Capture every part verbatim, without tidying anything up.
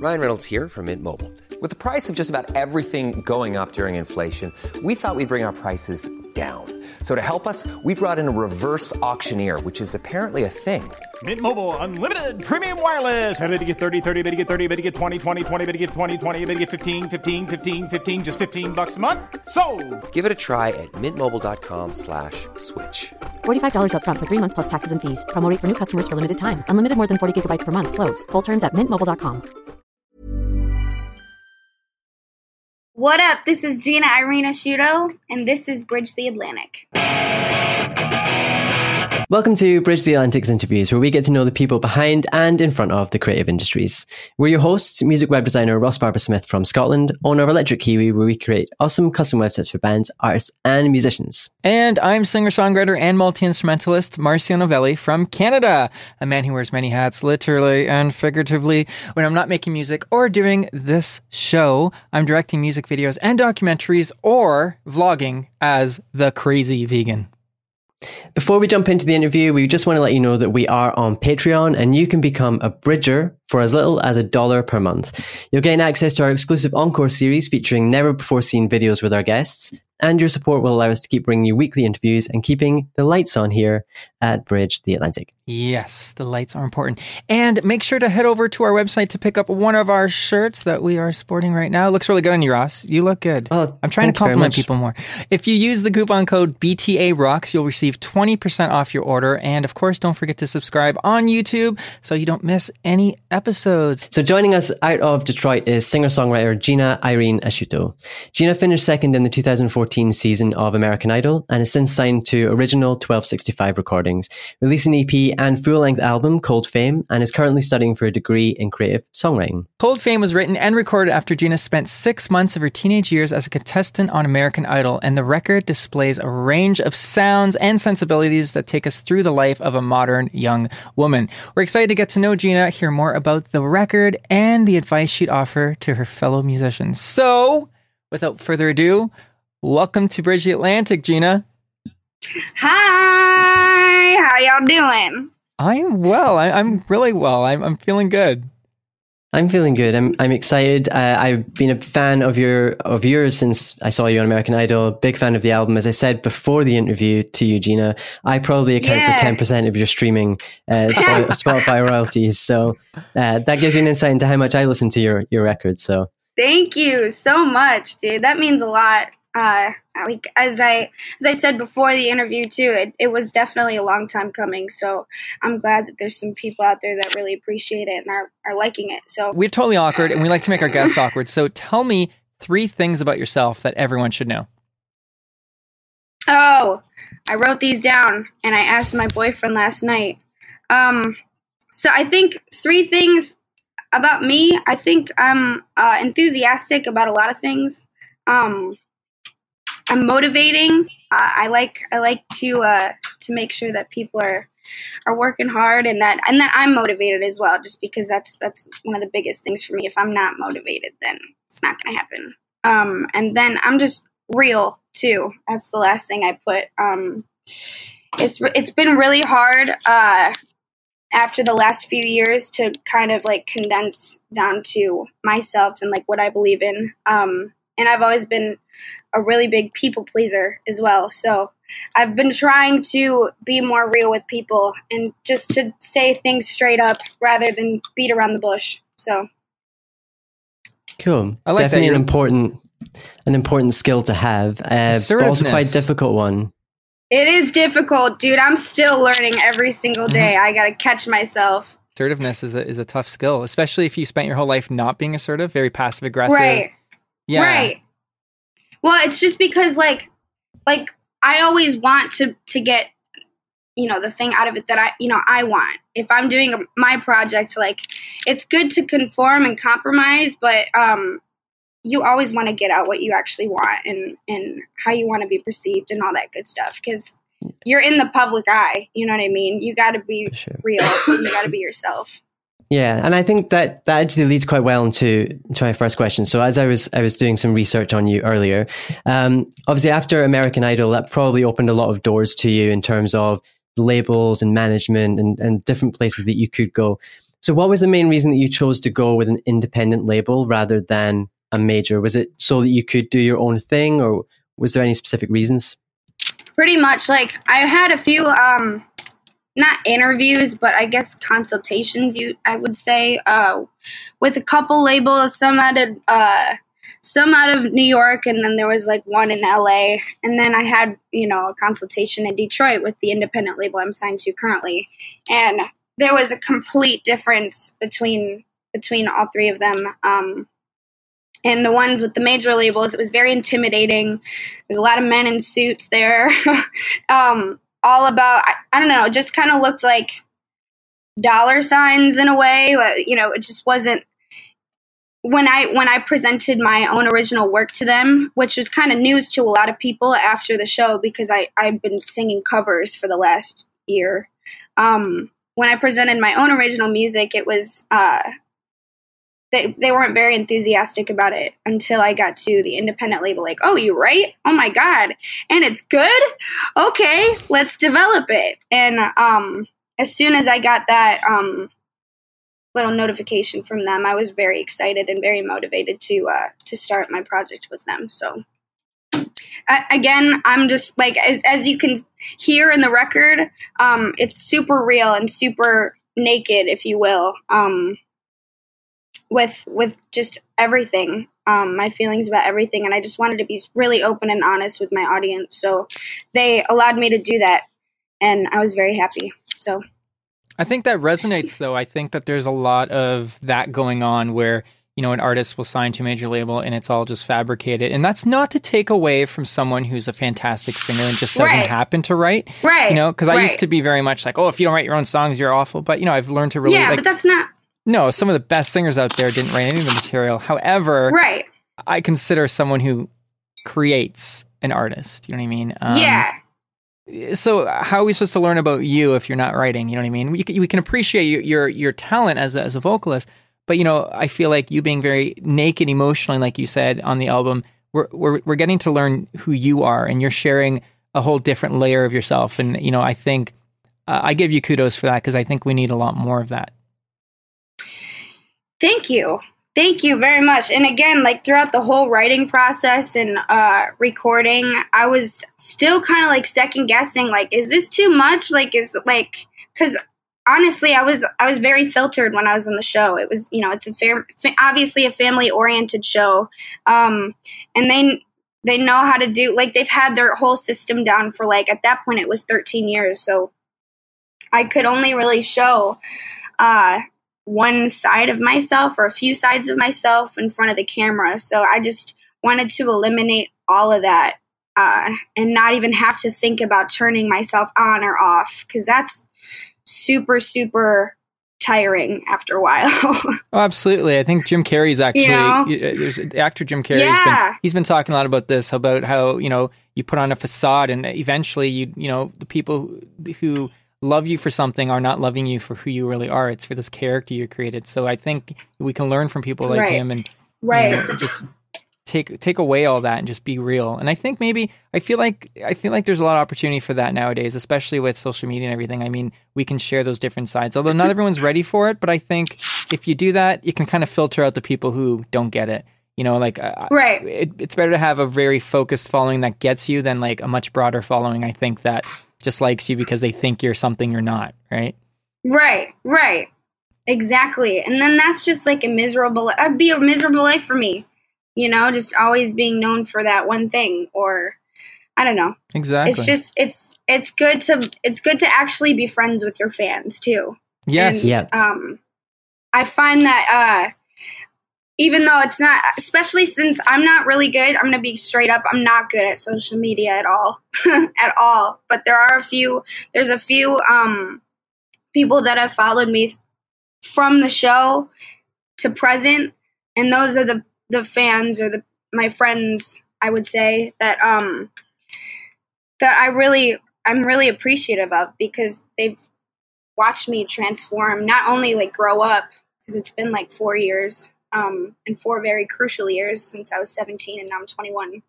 Ryan Reynolds here from Mint Mobile. With the price of just about everything going up during inflation, we thought we'd bring our prices down. So to help us, we brought in a reverse auctioneer, which is apparently a thing. Mint Mobile Unlimited Premium Wireless. How to get thirty, thirty, how to get thirty, how to get twenty, twenty, twenty, how to get twenty, twenty, how to get fifteen, fifteen, fifteen, fifteen, just fifteen bucks a month? Sold! Give it a try at mintmobile.com slash switch. forty-five dollars up front for three months plus taxes and fees. Promo rate for new customers for limited time. Unlimited more than forty gigabytes per month. Slows full terms at mint mobile dot com. What up? This is Gina Irene Asciuto, and this is Bridge the Atlantic. Welcome to Bridge the Atlantic's interviews, where we get to know the people behind and in front of the creative industries. We're your hosts, music web designer Ross Barber-Smith from Scotland, owner of Electric Kiwi, where we create awesome custom websites for bands, artists, and musicians. And I'm singer-songwriter and multi-instrumentalist Marcio Novelli from Canada, a man who wears many hats, literally and figuratively. When I'm not making music or doing this show, I'm directing music videos and documentaries or vlogging as the crazy vegan. Before we jump into the interview, we just want to let you know that we are on Patreon and you can become a Bridger for as little as a dollar per month. You'll gain access to our exclusive Encore series featuring never-before-seen videos with our guests, and your support will allow us to keep bringing you weekly interviews and keeping the lights on here at Bridge the Atlantic. Yes, the lights are important. And make sure to head over to our website to pick up one of our shirts that we are sporting right now. It looks really good on you, Ross. You look good. Oh, I'm trying to compliment people more. If you use the coupon code B T A Rocks, you'll receive twenty percent off your order. And of course, don't forget to subscribe on YouTube so you don't miss any episodes. So joining us out of Detroit is singer-songwriter Gina Irene Asciuto. Gina finished second in the two thousand fourteen season of American Idol and has since signed to Original twelve sixty-five Recordings, released an E P and full-length album, Cold Fame, and is currently studying for a degree in creative songwriting. Cold Fame was written and recorded after Gina spent six months of her teenage years as a contestant on American Idol, and the record displays a range of sounds and sensibilities that take us through the life of a modern young woman. We're excited to get to know Gina, hear more about the record, and the advice she'd offer to her fellow musicians. So, without further ado, welcome to Bridge the Atlantic, Gina. Hi, how y'all doing? I'm well. I, I'm really well. I'm, I'm feeling good. I'm feeling good. I'm I'm excited. Uh, I've been a fan of your of yours since I saw you on American Idol. Big fan of the album. As I said before the interview to you, Gina, I probably account yeah. for ten percent of your streaming uh, Spotify royalties. So uh, that gives you an insight into how much I listen to your your records. So thank you so much, dude. That means a lot. Uh, like as I as I said before the interview too, it, it was definitely a long time coming. So I'm glad that there's some people out there that really appreciate it and are, are liking it. So we're totally awkward, and we like to make our guests awkward. So tell me three things about yourself that everyone should know. Oh, I wrote these down and I asked my boyfriend last night. Um, so I think three things about me. I think I'm uh, enthusiastic about a lot of things. Um, I'm motivating. Uh, I like I like to uh, to make sure that people are are working hard and that and that I'm motivated as well. Just because that's that's one of the biggest things for me. If I'm not motivated, then it's not going to happen. Um, and then I'm just real too. That's the last thing I put. Um, it's it's been really hard uh, after the last few years to kind of like condense down to myself and like what I believe in. Um, and I've always been a really big people pleaser as well. So I've been trying to be more real with people and just to say things straight up rather than beat around the bush. So cool. I like Definitely that. an important, an important skill to have. Uh, but also quite a difficult one. It is difficult, dude. I'm still learning every single day. Mm-hmm. I got to catch myself. Assertiveness is a, is a tough skill, especially if you spent your whole life not being assertive, very passive aggressive. Right. Yeah. Right. Well, it's just because, like, like I always want to, to get, you know, the thing out of it that I, you know, I want. If I'm doing a, my project, like, it's good to conform and compromise, but um, you always want to get out what you actually want and, and how you want to be perceived and all that good stuff. Because you're in the public eye, you know what I mean? You got to be sure. real. You got to be yourself. Yeah, and I think that that actually leads quite well into to my first question. So as I was I was doing some research on you earlier, um, obviously after American Idol, that probably opened a lot of doors to you in terms of labels and management and, and different places that you could go. So what was the main reason that you chose to go with an independent label rather than a major? Was it so that you could do your own thing, or was there any specific reasons? Pretty much. Like, I had a few, um, not interviews, but I guess consultations, you I would say, uh, with a couple labels, some out of, uh, some out of New York, and then there was like one in L A. And then I had, you know, a consultation in Detroit with the independent label I'm signed to currently. And there was a complete difference between between all three of them. Um, and the ones with the major labels, it was very intimidating. There's a lot of men in suits there. um, all about, I, I don't know, it just kind of looked like dollar signs in a way. You know, it just wasn't. When I when I presented my own original work to them, which was kind of news to a lot of people after the show because I, I've been singing covers for the last year. Um, when I presented my own original music, it was uh, they they weren't very enthusiastic about it until I got to the independent label. Like, oh, you write? Oh my God, and it's good? Okay, let's develop it. And um, as soon as I got that um, little notification from them, I was very excited and very motivated to uh, to start my project with them. So. Uh, again, I'm just like, as, as you can hear in the record, um, it's super real and super naked, if you will, um, with with just everything, um, my feelings about everything. And I just wanted to be really open and honest with my audience. So they allowed me to do that, and I was very happy. So I think that resonates, though. I think that there's a lot of that going on where, you know, an artist will sign to a major label and it's all just fabricated. And that's not to take away from someone who's a fantastic singer and just doesn't right. happen to write. Right. You know, because I right. used to be very much like, oh, if you don't write your own songs, you're awful. But, you know, I've learned to really Yeah, like, but that's not. No, some of the best singers out there didn't write any of the material. However, right. I consider someone who creates an artist. You know what I mean? Um, yeah. So how are we supposed to learn about you if you're not writing? You know what I mean? We can, we can appreciate your, your, your talent as a, as a vocalist. But, you know, I feel like you being very naked emotionally, like you said on the album, we're, we're we're getting to learn who you are, and you're sharing a whole different layer of yourself. And, you know, I think uh, I give you kudos for that because I think we need a lot more of that. Thank you. Thank you very much. And again, like throughout the whole writing process and uh, recording, I was still kind of like second guessing, like, is this too much? Like, is like, because honestly, I was I was very filtered when I was on the show. It was, you know, it's a fair, obviously a family-oriented show, um, and they they know how to do, like, they've had their whole system down for, like, at that point it was thirteen years, so I could only really show uh, one side of myself or a few sides of myself in front of the camera, so I just wanted to eliminate all of that uh, and not even have to think about turning myself on or off, because that's super, super tiring after a while. Oh, absolutely. I think Jim Carrey's actually, you know? There's the actor Jim Carrey. Yeah. Been, he's been talking a lot about this, about how, you know, you put on a facade and eventually you, you know, the people who love you for something are not loving you for who you really are. It's for this character you created. So I think we can learn from people like right. him and right. you know, just take take away all that and just be real. And I think maybe I feel like I feel like there's a lot of opportunity for that nowadays, especially with social media and everything. I mean, we can share those different sides, although not everyone's ready for it. But I think if you do that, you can kind of filter out the people who don't get it. You know, like right. It, it's better to have a very focused following that gets you than like a much broader following, I think, that just likes you because they think you're something you're not. Right. Right. Right. Exactly. And then that's just like a miserable. That'd be a miserable life for me. You know, just always being known for that one thing, or I don't know. Exactly. It's just it's it's good to it's good to actually be friends with your fans too. Yes. And, yeah. Um, I find that uh, even though it's not, especially since I'm not really good, I'm gonna be straight up. I'm not good at social media at all, at all. But there are a few. There's a few um, people that have followed me from the show to present, and those are the the fans or the my friends, I would say, that um that I really I'm really appreciative of, because they've watched me transform, not only like grow up, because it's been like four years um and four very crucial years since I was seventeen and now I'm twenty-one,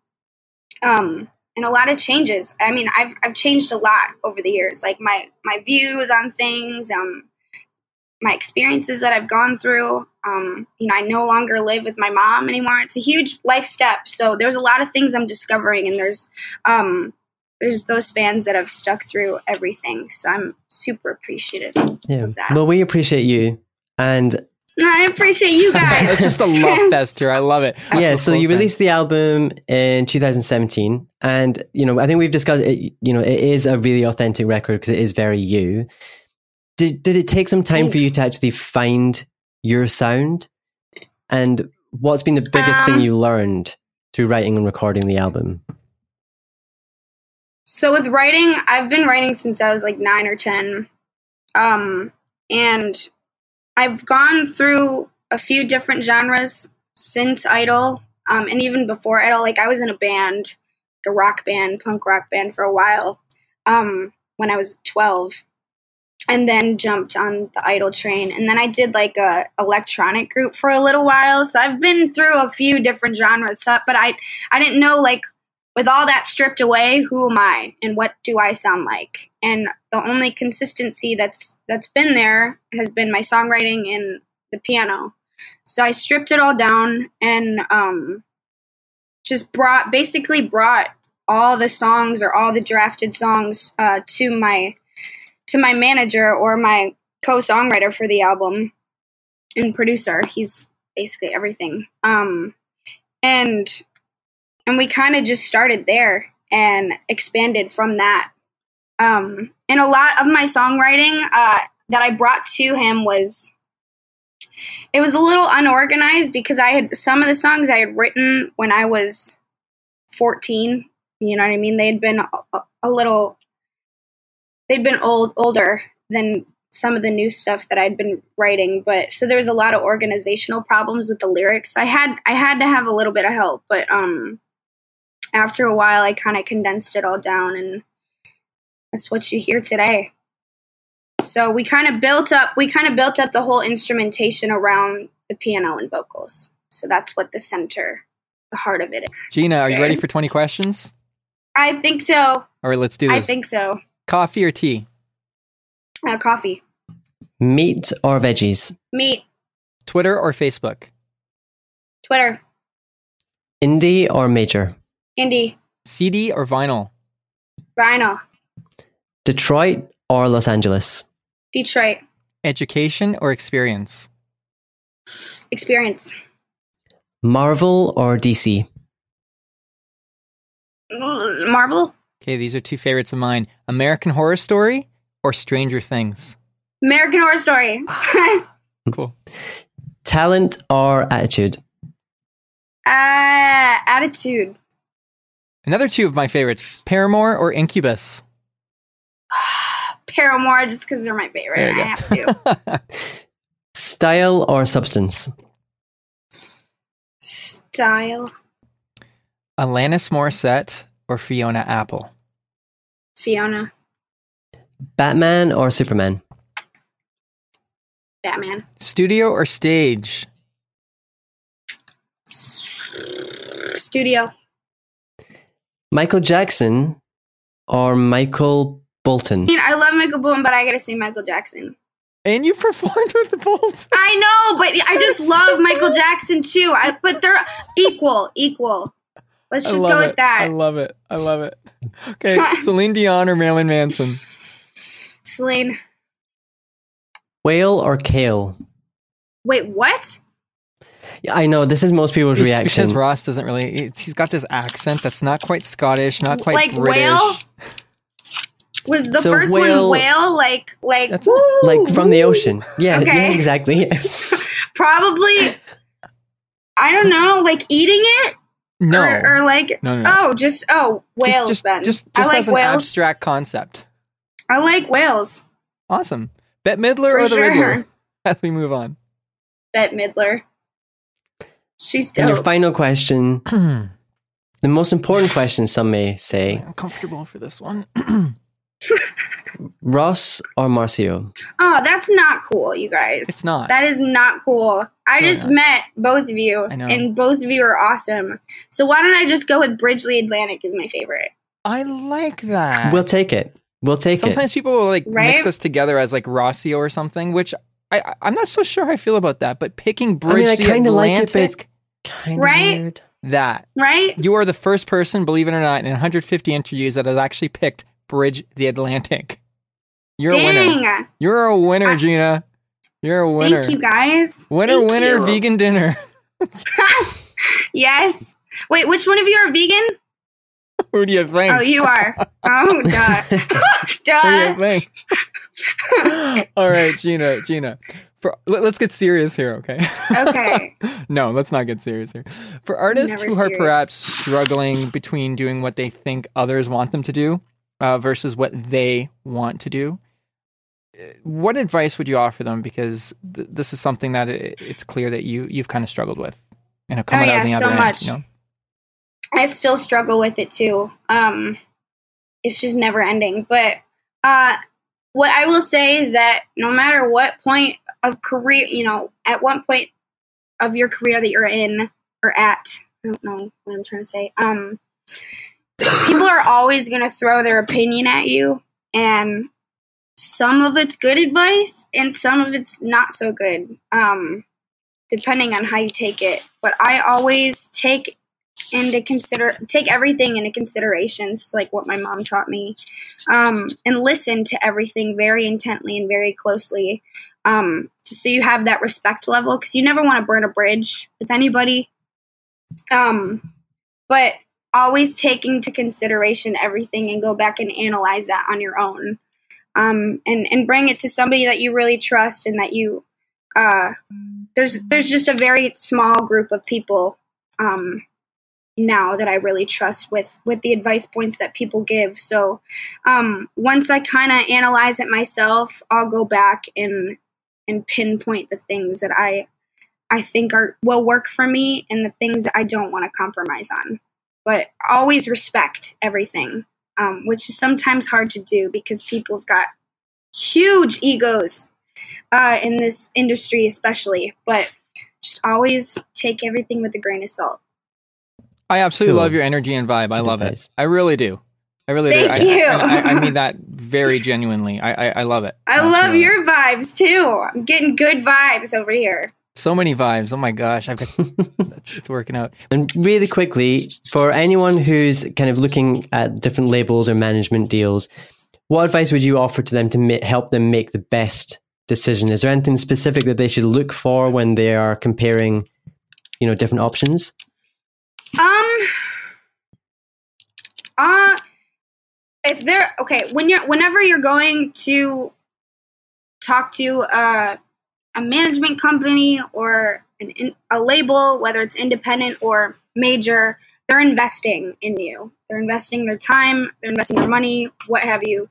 um and a lot of changes. I mean, I've I've changed a lot over the years, like my my views on things, um my experiences that I've gone through. Um, you know, I no longer live with my mom anymore. It's a huge life step. So there's a lot of things I'm discovering, and there's um, there's those fans that have stuck through everything. So I'm super appreciative Yeah. of that. Well, we appreciate you. And I appreciate you guys. It's just a love fest here. I love it. yeah, so you released the album in two thousand seventeen, and you know, I think we've discussed it. You know, it is a really authentic record because it is very you. Did did it take some time Thanks. for you to actually find your sound? And what's been the biggest Um, thing you learned through writing and recording the album? So with writing, I've been writing since I was like nine or ten, um, and I've gone through a few different genres since Idol, um, and even before Idol. Like I was in a band, a rock band, punk rock band for a while um, when I was twelve, and then jumped on the Idol train. And then I did like a electronic group for a little while. So I've been through a few different genres, so, but I I didn't know, like, with all that stripped away, who am I and what do I sound like? And the only consistency that's that's been there has been my songwriting and the piano. So I stripped it all down and um, just brought, basically brought all the songs or all the drafted songs uh, to my to my manager or my co-songwriter for the album and producer. He's basically everything. Um, and and we kind of just started there and expanded from that. Um, and a lot of my songwriting uh, that I brought to him was, it was a little unorganized because I had, some of the songs I had written when I was fourteen, you know what I mean? They had been a, a little, they'd been old, older than some of the new stuff that I'd been writing. But so there was a lot of organizational problems with the lyrics. I had, I had to have a little bit of help, but um, after a while I kind of condensed it all down, and that's what you hear today. So we kind of built up, we kind of built up the whole instrumentation around the piano and vocals. So that's what the center, the heart of it is. Gina, are you ready for twenty questions? I think so. All right, let's do this. I think so. Coffee or tea? Uh, coffee. Meat or veggies? Meat. Twitter or Facebook? Twitter. Indie or major? Indie. C D or vinyl? Vinyl. Detroit or Los Angeles? Detroit. Education or experience? Experience. Marvel or D C? Marvel. Okay, these are two favorites of mine. American Horror Story or Stranger Things? American Horror Story. Cool. Talent or attitude? uh, attitude. Another two of my favorites. Paramore or Incubus? Paramore, just because they're my favorite. There you I go. have to. Style or substance? Style. Alanis Morissette or Fiona Apple? Fiona. Batman or Superman? Batman. Studio or stage? Studio. Michael Jackson or Michael Bolton? I mean, I love Michael Bolton, but I gotta say Michael Jackson. And you performed with the Bolts. I know, but I just love Michael Jackson too. I, but they're equal, equal. Let's I just love go it. with that. I love it. I love it. Okay, Celine Dion or Marilyn Manson? Celine. Whale or kale? Wait, what? Yeah, I know, this is most people's It's reaction. because Ross doesn't really, it's, he's got this accent that's not quite Scottish, not quite Like British. whale? Was the So first whale- one whale? Like, like, That's- woo, Like from the woo. ocean. Yeah, Okay. yeah, exactly. Yes. Probably, I don't know, like eating it? No. Or, or like, No, no, no. oh, just, oh, whales just, just, then. Just, I just like as an whales. abstract concept. I like whales. Awesome. Bette Midler For or the sure. Riddler? As we move on. Bette Midler. She's And your dope. final question, the most important question, some may say, I'm comfortable for this one. Ross or Marcio? Oh, that's not cool, you guys. It's not. That is not cool. I Really just not. met both of you, I know. and both of you are awesome. So why don't I just go with Bridgely Atlantic is my favorite? I like that. We'll take it. We'll take Sometimes it. people will like Right? mix us together as like Rossio or something, which I, I'm not so sure how I feel about that, but picking Bridge I mean, I the kind of like it, but it's Atlantic, kind of Right? weird. that Right? you are the first person, believe it or not, in one hundred fifty interviews that has actually picked Bridge the Atlantic. You're a winner. Dang. You're a winner, I- Gina. You're a winner. Thank you, guys. Winner, Thank winner, you. vegan dinner. Yes. Wait, which one of you are vegan? Who do you think? Oh, you are. Oh, duh. Who do Duh. you think? All right, Gina, Gina. For, let, let's get serious here, okay? Okay. No, let's not get serious here. For artists Never who are serious. perhaps struggling between doing what they think others want them to do uh, versus what they want to do, what advice would you offer them? Because th- this is something that it, it's clear that you you've kind of struggled with, you know, coming Oh, out yeah, the so other end. much. You know? I still struggle with it too. Um, it's just never ending. But uh, what I will say is that no matter what point of career, you know, at one point of your career that you're in or at, I don't know what I'm trying to say. Um, people are always going to throw their opinion at you, and some of it's good advice and some of it's not so good, um, depending on how you take it. But I always take into consider take everything into consideration. It's like what my mom taught me, um, and listen to everything very intently and very closely, um, just so you have that respect level, because you never want to burn a bridge with anybody. Um, but always take into consideration everything and go back and analyze that on your own, um, and and bring it to somebody that you really trust and that you. Uh, there's there's just a very small group of people. Um, now that I really trust with with the advice points that people give. So um, once I kind of analyze it myself, I'll go back and and pinpoint the things that I I think are will work for me and the things that I don't want to compromise on. But always respect everything, um, which is sometimes hard to do because people have got huge egos uh, in this industry especially. But just always take everything with a grain of salt. I absolutely Cool. love your energy and vibe. I Good love advice. it. I really do. I really Thank do. I, you. and I, I mean that very genuinely. I, I, I love it. I Absolutely love it. your vibes too. I'm getting good vibes over here. So many vibes. Oh my gosh, I've got it's, it's working out. And really quickly, for anyone who's kind of looking at different labels or management deals, what advice would you offer to them to ma- help them make the best decision? Is there anything specific that they should look for when they are comparing, you know, different options? Um. Uh. If they're okay, when you're whenever you're going to talk to uh, a management company or an in, a label, whether it's independent or major, they're investing in you. They're investing their time. They're investing their money. What have you?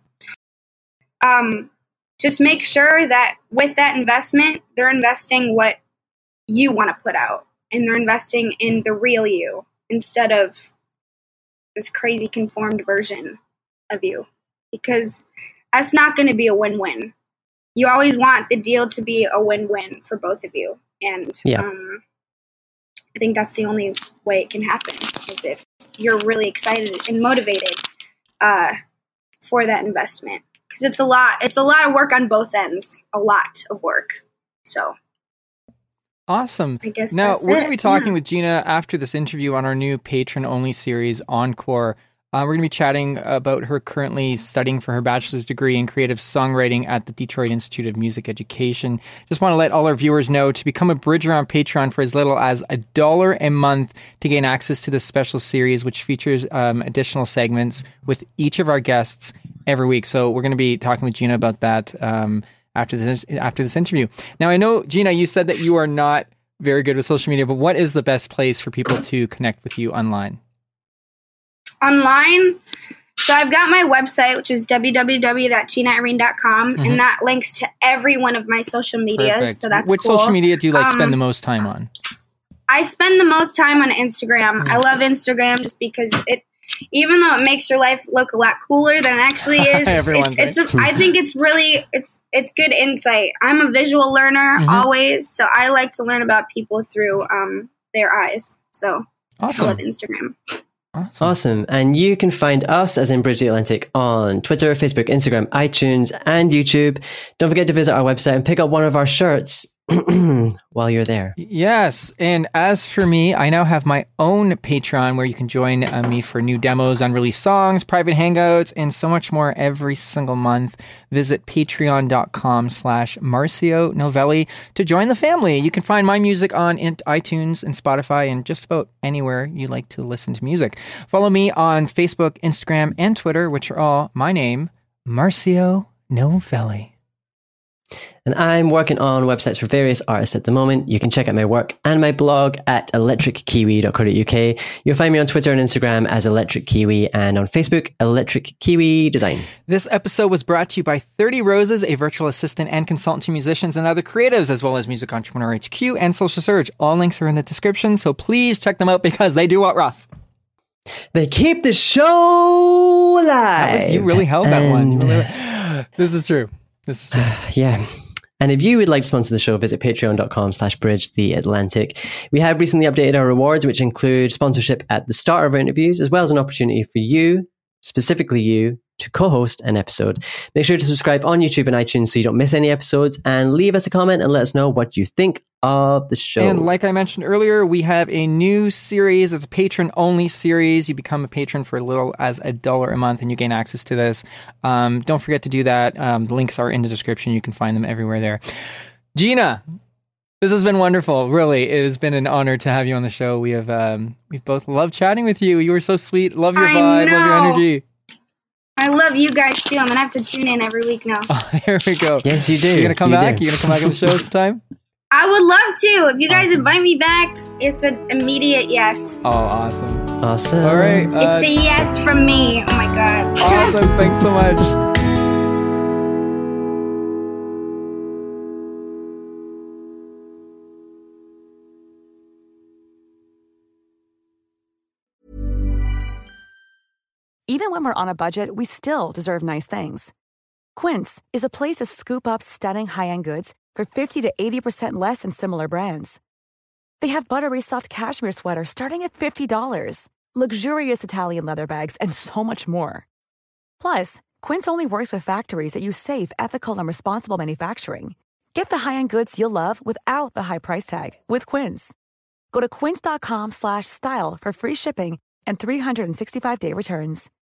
Um. Just make sure that with that investment, they're investing what you want to put out, and they're investing in the real you instead of this crazy conformed version of you, because that's not going to be a win-win. You always want the deal to be a win-win for both of you, and Yeah. um, I think that's the only way it can happen is if you're really excited and motivated uh, for that investment, because it's a lot. It's a lot of work on both ends. A lot of work. So Awesome. I guess Now, that's we're going to it. be talking Yeah. with Gina after this interview on our new patron-only series, Encore. Uh, we're going to be chatting about her currently studying for her bachelor's degree in creative songwriting at the Detroit Institute of Music Education. Just want to let all our viewers know to become a Bridger on Patreon for as little as a dollar a month to gain access to this special series, which features um, additional segments with each of our guests every week. So we're going to be talking with Gina about that um, after this after this interview. Now, I know, Gina, you said that you are not very good with social media, but what is the best place for people to connect with you online? Online, so I've got my website, which is w w w dot gina irene dot com, Mhm. and that links to every one of my social medias. Perfect. So that's Which cool. social media do you like Um, spend the most time on? I spend the most time on Instagram. Mm. I love Instagram just because it, even though it makes your life look a lot cooler than it actually is, Everyone's it's, it's a, I think it's really it's it's good insight. I'm a visual learner Mhm. always, so I like to learn about people through um, their eyes. So I Awesome. love Instagram. Awesome. Awesome. And you can find us, as in Bridge the Atlantic, on Twitter, Facebook, Instagram, iTunes, and YouTube. Don't forget to visit our website and pick up one of our shirts while you're there. Yes. And as for me, I now have my own Patreon where you can join uh, me for new demos, unreleased songs, private hangouts, and so much more every single month. Visit patreon.com slash Marcio Novelli to join the family. You can find my music on iTunes and Spotify and just about anywhere you like to listen to music. Follow me on Facebook, Instagram, and Twitter, which are all my name, Marcio Novelli. And I'm working on websites for various artists at the moment. You can check out my work and my blog at electric kiwi dot co dot uk. You'll find me on Twitter and Instagram as Electric Kiwi, and on Facebook, Electric Kiwi Design. This episode was brought to you by thirty Roses, a virtual assistant and consultant to musicians and other creatives, as well as Music Entrepreneur H Q and Social Surge. All links are in the description, so please check them out because they do what, Ross? They keep the show alive. That was, you really held that and... one. You really... This is true. This is true. Yeah. And if you would like to sponsor the show, visit patreon.com slash bridge the Atlantic. We have recently updated our rewards, which include sponsorship at the start of our interviews, as well as an opportunity for you, specifically you, to co-host an episode. Make sure to subscribe on YouTube and iTunes so you don't miss any episodes, and leave us a comment and let us know what you think of the show. And like I mentioned earlier, we have a new series. It's a patron-only series. You become a patron for as little as a dollar a month, and you gain access to this. Um, don't forget to do that. Um, the links are in the description. You can find them everywhere there. Gina, this has been wonderful. Really, it has been an honor to have you on the show. We have um, we've both loved chatting with you. You were so sweet. Love your I vibe. know. Love your energy. I love you guys too. I'm gonna have to tune in every week now. Oh, here we go. Yes, you do. You're gonna come You back. do. You're gonna come back on the show sometime. I would love to. If you guys Awesome. invite me back, it's an immediate yes. Oh, awesome. Awesome. All right. Uh, It's a yes from me. Oh my god. awesome. Thanks so much. Even when we're on a budget, we still deserve nice things. Quince is a place to scoop up stunning high-end goods for fifty to eighty percent less than similar brands. They have buttery soft cashmere sweaters starting at fifty dollars, luxurious Italian leather bags, and so much more. Plus, Quince only works with factories that use safe, ethical, and responsible manufacturing. Get the high-end goods you'll love without the high price tag with Quince. Go to quince.com slash style for free shipping and three sixty-five day returns.